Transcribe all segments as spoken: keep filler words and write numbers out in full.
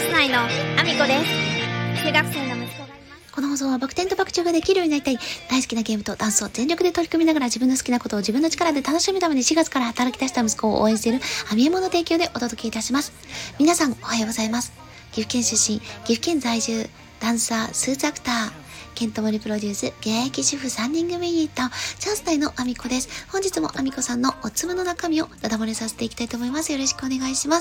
ス内のアミコです。中学生の息子がいます。 この放送はバク転とバク宙ができるようになりたい、大好きなゲームとダンスを全力で取り組みながら自分の好きなことを自分の力で楽しむためにしがつから働き出した息子を応援しているアミエモの提供でお届けいたします。皆さんおはようございます。岐阜県出身、岐阜県在住、ダンサー、スーツアクター、ケントモリプロデュース、現役主婦さんにん組ユニット、チャンス内のアミコです。本日もアミコさんのおつむの中身をダダ漏れさせていきたいと思います。よろしくお願いします。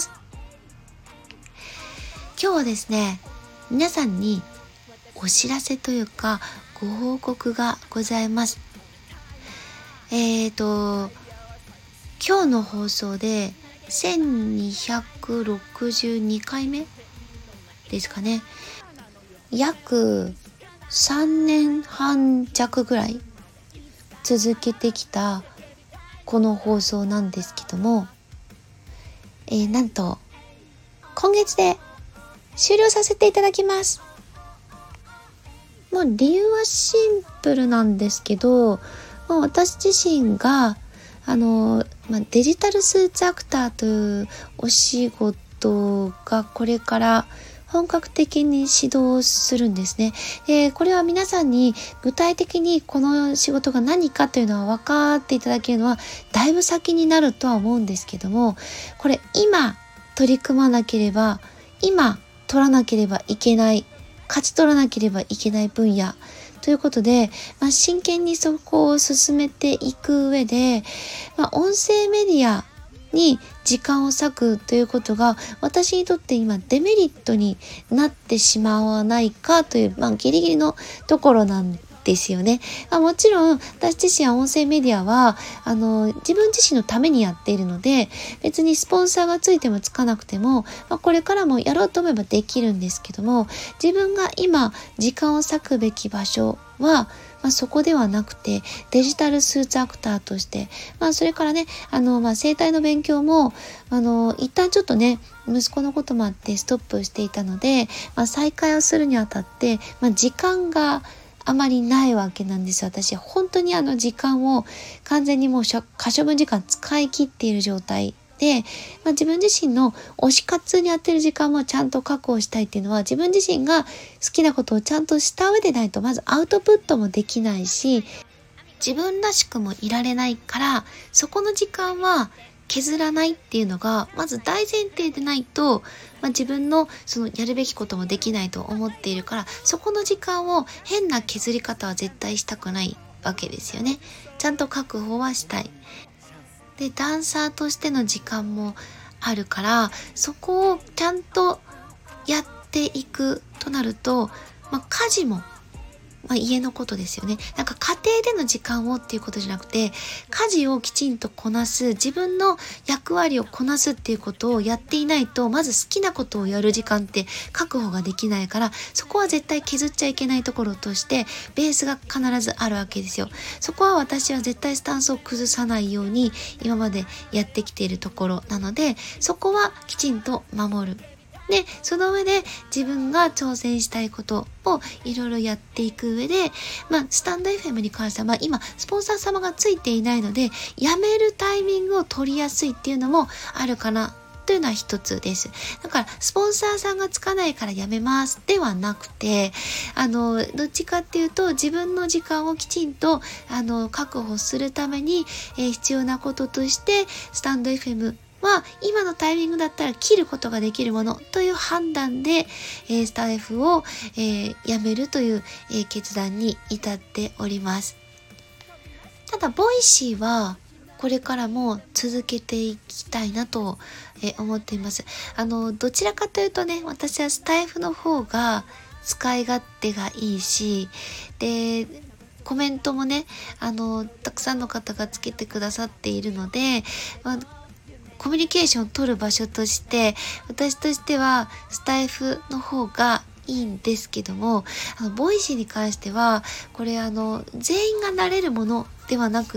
今日はですね、皆さんにお知らせというかご報告がございます。えーと今日の放送でせんにひゃくろくじゅうにかいめですかね。約さんねんはん弱ぐらい続けてきたこの放送なんですけども、えー、なんと今月で終了させていただきます。もう理由はシンプルなんですけど、まあ、私自身があの、まあ、デジタルスーツアクターというお仕事がこれから本格的に始動するんですね。で、これは皆さんに具体的にこの仕事が何かというのは分かっていただけるのはだいぶ先になるとは思うんですけども、これ今取り組まなければ、今取らなければいけない、勝ち取らなければいけない分野ということで、まあ、真剣にそこを進めていく上で、まあ、音声メディアに時間を割くということが私にとって今デメリットになってしまわないかという、まあ、ギリギリのところなんですよね。まあ、もちろん私自身は音声メディアはあの自分自身のためにやっているので、別にスポンサーがついてもつかなくても、まあ、これからもやろうと思えばできるんですけども、自分が今時間を割くべき場所はまあ、そこではなくてデジタルスーツアクターとして、まあ、それからねあの、まあ、声帯の勉強もあの一旦ちょっとね息子のこともあってストップしていたので、まあ、再開をするにあたって、まあ、時間があまりないわけなんですよ。私本当にあの時間を完全にもう可処分時間使い切っている状態で、まあ、自分自身の推し活に当てる時間もちゃんと確保したいっていうのは、自分自身が好きなことをちゃんとした上でないとまずアウトプットもできないし、自分らしくもいられないから、そこの時間は削らないっていうのがまず大前提でないと、まあ、自分のそのやるべきこともできないと思っているから、そこの時間を変な削り方は絶対したくないわけですよね。ちゃんと確保はしたい。で、ダンサーとしての時間もあるから、そこをちゃんとやっていくとなると、まあ、家事もまあ、家のことですよね。なんか家庭での時間をっていうことじゃなくて、家事をきちんとこなす、自分の役割をこなすっていうことをやっていないと、まず好きなことをやる時間って確保ができないから、そこは絶対削っちゃいけないところとしてベースが必ずあるわけですよ。そこは私は絶対スタンスを崩さないように今までやってきているところなので、そこはきちんと守る。で、その上で自分が挑戦したいことをいろいろやっていく上で、まあ、スタンド エフエム に関しては、まあ、今、スポンサー様がついていないので、やめるタイミングを取りやすいっていうのもあるかな、というのは一つです。だから、スポンサーさんがつかないからやめますではなくて、あの、どっちかっていうと、自分の時間をきちんと、あの、確保するために、えー、必要なこととして、スタンド エフエム、は今のタイミングだったら切ることができるものという判断で、えー、スタイフを、えー、やめるという、えー、決断に至っております。ただボイシーはこれからも続けていきたいなと、えー、思っています。あのどちらかというとね、私はスタイフの方が使い勝手がいいし、でコメントもねあのたくさんの方がつけてくださっているので、まあコミュニケーションを取る場所として私としてはスタイフの方がいいんですけども、あのボイシーに関してはこれあの全員がなれるものではなくって、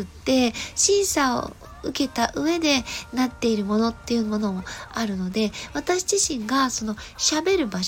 審査を受けた上でなっているものっていうものもあるので、私自身がその喋る場所、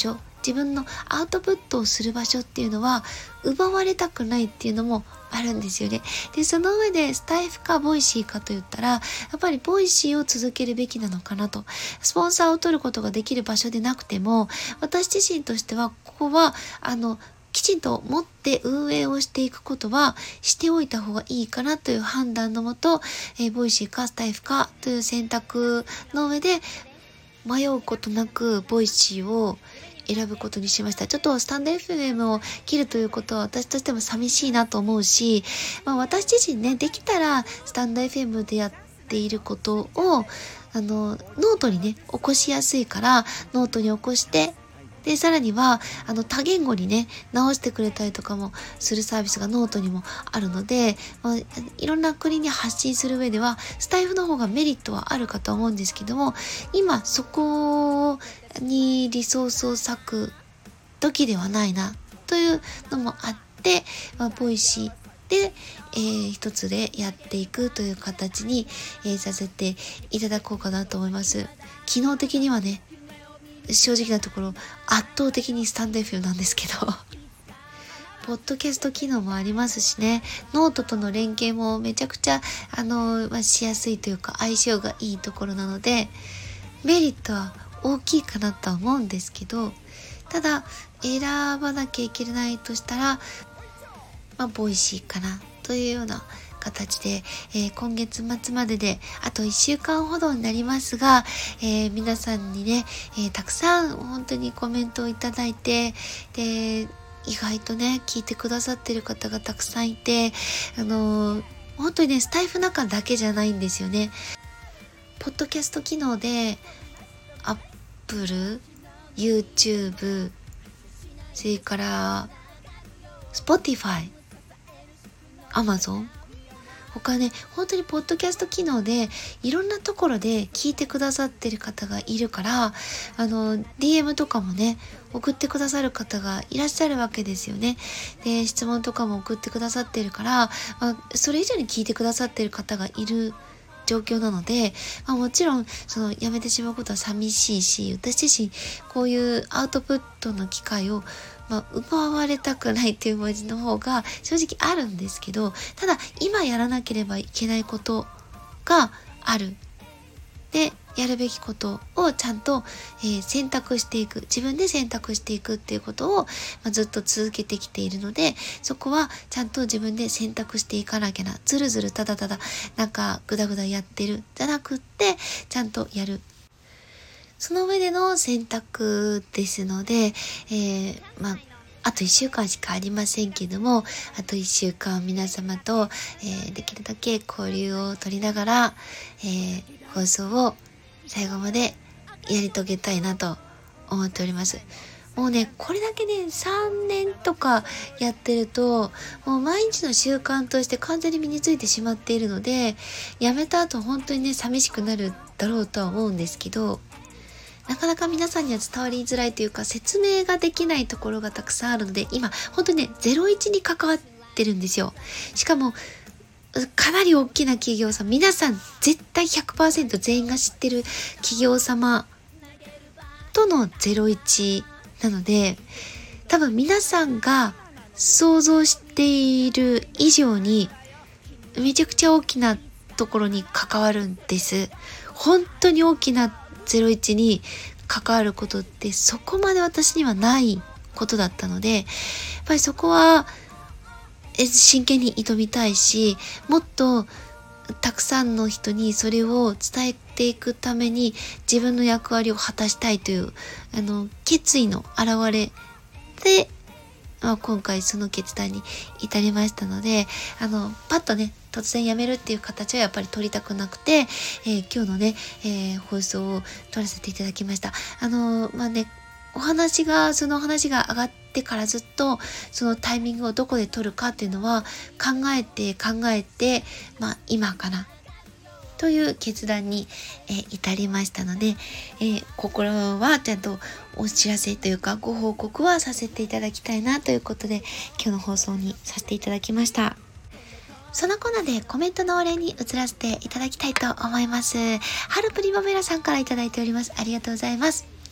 自分のアウトプットをする場所っていうのは奪われたくないっていうのもあるんですよね。で、その上でスタイフかボイシーかと言ったら、やっぱりボイシーを続けるべきなのかなと。スポンサーを取ることができる場所でなくても、私自身としてはここはあのきちんと持って運営をしていくことはしておいた方がいいかなという判断のもと、えー、ボイシーかスタイフかという選択の上で迷うことなくボイシーを選ぶことにしました。ちょっとスタンド エフエム を切るということは私としても寂しいなと思うし、まあ、私自身ね、できたらスタンド エフエム でやっていることをあのノートにね起こしやすいからノートに起こして、でさらにはあの多言語にね直してくれたりとかもするサービスがノートにもあるので、まあ、いろんな国に発信する上ではスタイフの方がメリットはあるかと思うんですけども、今そこにリソースを割く時ではないなというのもあって、まあ、ボイシーで、えー、一つでやっていくという形に、えー、させていただこうかなと思います。機能的にはね、正直なところ圧倒的にスタンド エフエム なんですけどポッドキャスト機能もありますしね、ノートとの連携もめちゃくちゃあの、まあ、しやすいというか相性がいいところなのでメリットは大きいかなとは思うんですけど、ただ選ばなきゃいけないとしたら、まあ、ボイシーかなというような形で、えー、今月末までであといっしゅうかんほどになりますが、えー、皆さんにね、えー、たくさん本当にコメントをいただいて、で意外とね聞いてくださってる方がたくさんいて、あのー、本当にねスタイフ中だけじゃないんですよね。ポッドキャスト機能で Apple、YouTube、それから Spotify、Amazon、他ね、本当にポッドキャスト機能でいろんなところで聞いてくださってる方がいるから、あの ディーエム とかもね送ってくださる方がいらっしゃるわけですよね。で質問とかも送ってくださってるから、まあ、それ以上に聞いてくださってる方がいる状況なので、まあ、もちろんそのやめてしまうことは寂しいし、私自身こういうアウトプットの機会をまあ、奪われたくないっていう文字の方が正直あるんですけど、ただ今やらなければいけないことがある。で、やるべきことをちゃんと、えー、選択していく、自分で選択していくっていうことを、まあ、ずっと続けてきているので、そこはちゃんと自分で選択していかなきゃな。ずるずるただただなんかぐだぐだやってるじゃなくって、ちゃんとやる。その上での選択ですので、えー、まあ、あといっしゅうかんしかありませんけども、あといっしゅうかん皆様と、えー、できるだけ交流を取りながら、えー、放送を最後までやり遂げたいなと思っております。もうね、これだけね、さんねんとかやってると、もう毎日の習慣として完全に身についてしまっているので、やめた後本当にね、寂しくなるだろうとは思うんですけど、なかなか皆さんには伝わりづらいというか説明ができないところがたくさんあるので、今本当にねゼロイチに関わってるんですよ。しかもかなり大きな企業さん、皆さん絶対 ひゃくパーセント 全員が知ってる企業様とのゼロイチなので、多分皆さんが想像している以上にめちゃくちゃ大きなところに関わるんです。本当に大きなゼロイチに関わることってそこまで私にはないことだったので、やっぱりそこは真剣に挑みたいし、もっとたくさんの人にそれを伝えていくために自分の役割を果たしたいというあの決意の表れで、まあ、今回その決断に至りましたので、あのパッとね突然やめるっていう形はやっぱり取りたくなくて、えー、今日のね、えー、放送を撮らせていただきました。あのー、まあね、お話がその話が上がってからずっとそのタイミングをどこで撮るかっていうのは考えて考えて、まあ今かなという決断に、えー、至りましたので、えー、心はちゃんとお知らせというかご報告はさせていただきたいなということで今日の放送にさせていただきました。そのコーナーでコメントのお礼に移らせていただきたいと思います。ハルプリマメラさんからいただいております。ありがとうございます。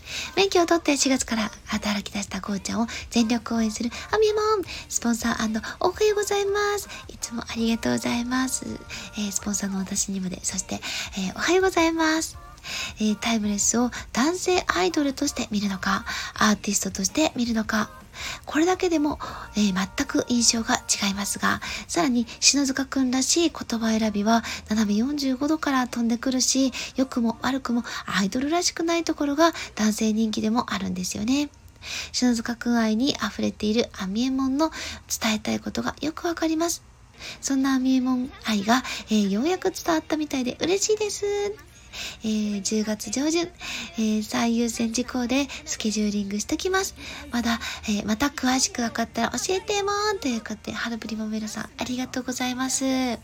免許を取ってしがつから働き出したこうちゃんを全力応援するアミエモンスポンサー&おはようございます。いつもありがとうございます。えー、スポンサーの私にまで、そして、えー、おはようございます。えー、タイムレスを男性アイドルとして見るのか、アーティストとして見るのか、これだけでも、えー、全く印象が違いますが、さらに篠塚くんらしい言葉選びは斜めよんじゅうごどから飛んでくるし、良くも悪くもアイドルらしくないところが男性人気でもあるんですよね。篠塚くん愛に溢れているアミエモンの伝えたいことがよくわかります。そんなアミエモン愛が、えー、ようやく伝わったみたいで嬉しいです。えー、じゅうがつ上旬、えー、最優先事項でスケジューリングしときます。まだ、えー、また詳しく分かったら教えてもーんということで、ハルブリモメロさんありがとうございます。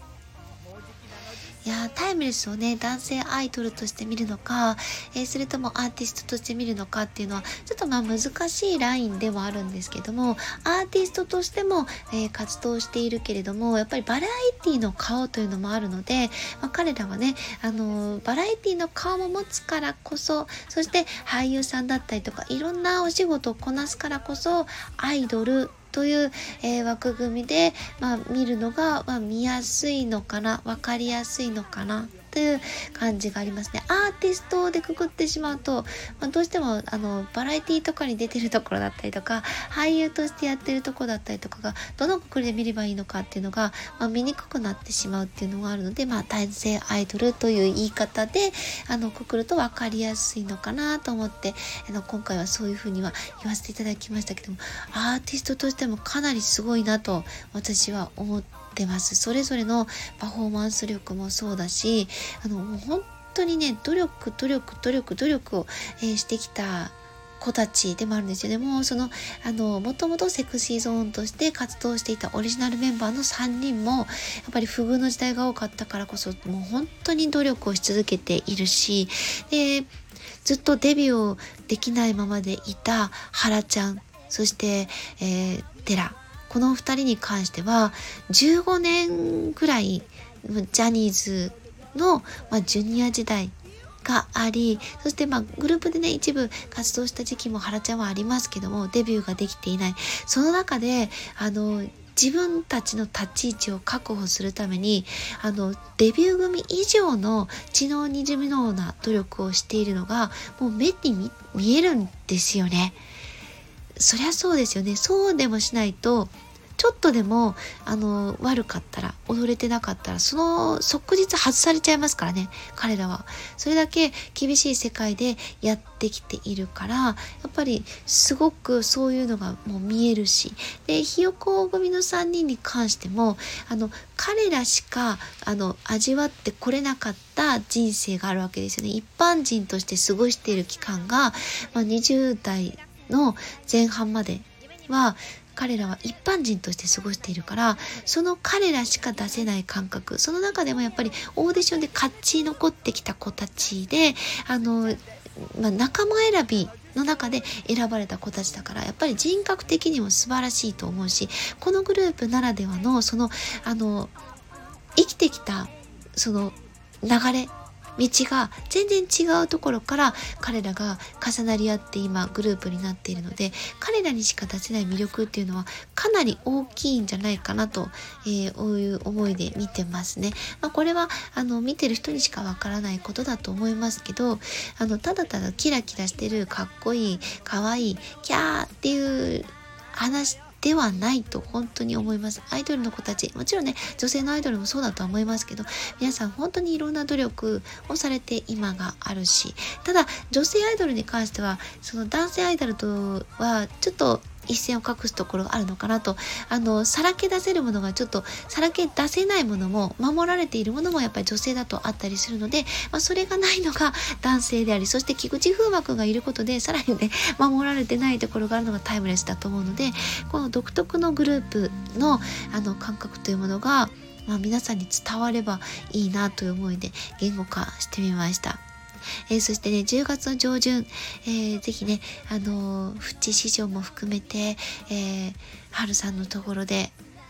いやタイムレスをね、男性アイドルとして見るのか、えー、それともアーティストとして見るのかっていうのはちょっとまあ難しいラインではあるんですけども、アーティストとしても、えー、活動しているけれども、やっぱりバラエティの顔というのもあるので、まあ、彼らはね、あのー、バラエティの顔も持つからこそ、そして俳優さんだったりとかいろんなお仕事をこなすからこそ、アイドルという、えー、枠組みで、まあ、見るのが、まあ、見やすいのかな、わかりやすいのかなという感じがありますね。アーティストでくくってしまうと、まあ、どうしてもあのバラエティとかに出てるところだったりとか、俳優としてやってるところだったりとかがどのくくりで見ればいいのかっていうのが、まあ、見にくくなってしまうっていうのがあるので、まあ、男性アイドルという言い方であのくくると分かりやすいのかなと思って、あの今回はそういうふうには言わせていただきましたけども、アーティストとしてもかなりすごいなと私は思って出ます。それぞれのパフォーマンス力もそうだし、あのもう本当にね、努力努力努力努力を、えー、してきた子たちでもあるんですよね。もうそのあのもともとセクシーゾーンとして活動していたオリジナルメンバーのさんにんもやっぱり不遇の時代が多かったからこそ、もう本当に努力をし続けているし、でずっとデビューをできないままでいたハラちゃん、そして、えー、テラ、このふたりに関してはじゅうごねんぐらいジャニーズの、まあ、ジュニア時代があり、そしてまあグループでね一部活動した時期もハラちゃんはありますけども、デビューができていない。その中であの自分たちの立ち位置を確保するためにあのデビュー組以上の知能にじみのような努力をしているのがもう目に 見, 見えるんですよね。そりゃそうですよね。そうでもしないと、ちょっとでもあの悪かったら、踊れてなかったら、その即日外されちゃいますからね。彼らはそれだけ厳しい世界でやってきているから、やっぱりすごくそういうのがもう見えるし、でひよこ組のさんにんに関してもあの彼らしかあの味わってこれなかった人生があるわけですよね。一般人として過ごしている期間が、まあ、にじゅう代の前半までは彼らは一般人として過ごしているから、その彼らしか出せない感覚、その中でもやっぱりオーディションで勝ち残ってきた子たちで、あの、まあ、仲間選びの中で選ばれた子たちだから、やっぱり人格的にも素晴らしいと思うし、このグループならではのそのあの生きてきたその流れ道が全然違うところから彼らが重なり合って今グループになっているので、彼らにしか出せない魅力っていうのはかなり大きいんじゃないかなと、えー、こういう思いで見てますね。まあ、これはあの見てる人にしかわからないことだと思いますけど、あのただただキラキラしてるかっこいいかわいいキャーっていう話ではないと本当に思います。アイドルの子たち、もちろんね女性のアイドルもそうだとは思いますけど、皆さん本当にいろんな努力をされて今があるし、ただ女性アイドルに関してはその男性アイドルとはちょっと一線を画すところがあるのかなと。あのさらけ出せるものがちょっとさらけ出せないものも、守られているものもやっぱり女性だとあったりするので、まあ、それがないのが男性であり、そして菊池風磨くんがいることでさらにね守られてないところがあるのがタイムレスだと思うので、この独特のグループのあの感覚というものが、まあ、皆さんに伝わればいいなという思いで言語化してみました。えー、そしてねじゅうがつの上旬、えー、ぜひねあのー、プチ市場も含めて、えー、春さんのところで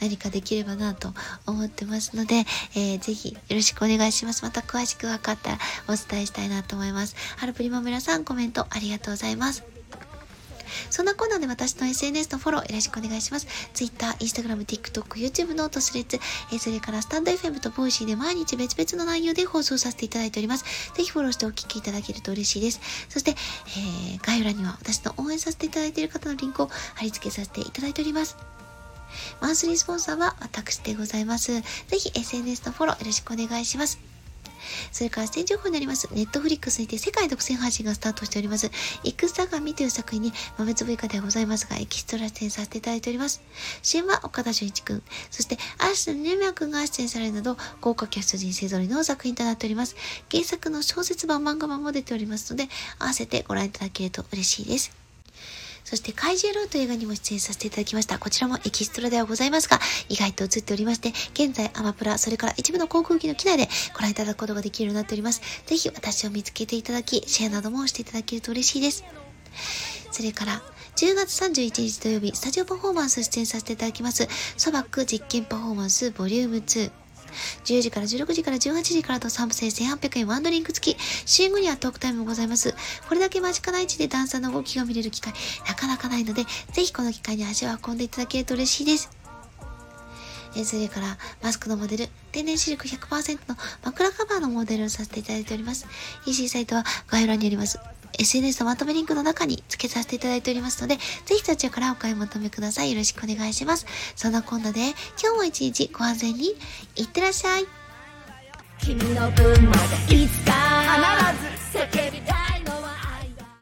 何かできればなと思ってますので、えー、ぜひよろしくお願いします。また詳しく分かったらお伝えしたいなと思います。ハルプリマ村さん、コメントありがとうございます。そんなこんなで私の エスエヌエス のフォローよろしくお願いします。Twitter、Instagram、TikTok、YouTube、ノート、スレッズ、えー、それからスタンド エフエム とボイシーで毎日別々の内容で放送させていただいております。ぜひフォローしてお聞きいただけると嬉しいです。そして、えー、概要欄には私の応援させていただいている方のリンクを貼り付けさせていただいております。マンスリースポンサーは私でございます。ぜひ エスエヌエス のフォローよろしくお願いします。それから出演情報になります。ネットフリックスにて世界独占配信がスタートしております。イクスタガミという作品に豆粒以下ではございますが、エキストラ出演させていただいております。主演は岡田准一くん、そして嵐の二宮くんが出演されるなど、豪華キャスト陣勢ぞろいの作品となっております。原作の小説版漫画版も出ておりますので、合わせてご覧いただけると嬉しいです。そして怪獣ローという映画にも出演させていただきました。こちらもエキストラではございますが、意外と映っておりまして、現在アマプラ、それから一部の航空機の機内でご覧いただくことができるようになっております。ぜひ私を見つけていただき、シェアなどもしていただけると嬉しいです。それからじゅうがつさんじゅういちにち土曜日、スタジオパフォーマンス出演させていただきます。ソバック実験パフォーマンスボリュームツー。じゅうじからじゅうろくじからじゅうはちじからとさんぶせいせんはっぴゃくえんワンドリンク付き。終演後にはトークタイムもございます。これだけ間近な位置でダンサーの動きが見れる機会なかなかないので、ぜひこの機会に足を運んでいただけると嬉しいです。えそれからマスクのモデル、天然シルク ひゃくパーセント の枕カバーのモデルをさせていただいております。イーシー サイトは概要欄にあります エスエヌエス のまとめリンクの中に付けさせていただいておりますので、ぜひそちらからお買い求めください。よろしくお願いします。そんなこんなで今日も一日ご安全にいってらっしゃい。 君の分までいつか必ず叫ぶ